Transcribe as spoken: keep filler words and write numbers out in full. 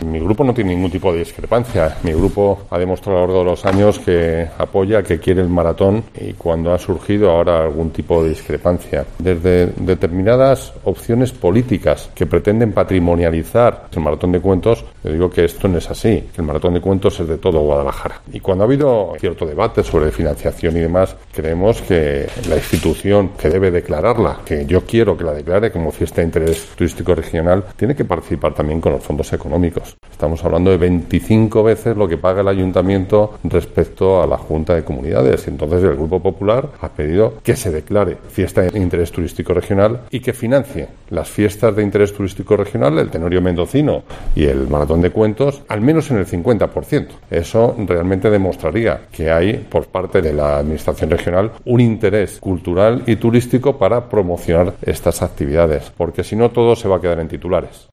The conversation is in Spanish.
Mi grupo no tiene ningún tipo de discrepancia. Mi grupo ha demostrado a lo largo de los años que apoya, que quiere el maratón, y cuando ha surgido ahora algún tipo de discrepancia, desde determinadas opciones políticas que pretenden patrimonializar el maratón de cuentos, yo digo que esto no es así, que el maratón de cuentos es de todo Guadalajara. Y cuando ha habido cierto debate sobre financiación y demás, creemos que la institución que debe declararla, que yo quiero que la declare como fiesta de interés turístico regional, tiene que participar también con los fondos económicos. Estamos hablando de veinticinco veces lo que paga el ayuntamiento respecto a la Junta de Comunidades. Entonces el Grupo Popular ha pedido que se declare fiesta de interés turístico regional y que financie las fiestas de interés turístico regional, el Tenorio Mendocino y el Maratón de Cuentos, al menos en el cincuenta por ciento. Eso realmente demostraría que hay por parte de la Administración regional un interés cultural y turístico para promocionar estas actividades, porque si no todo se va a quedar en titulares.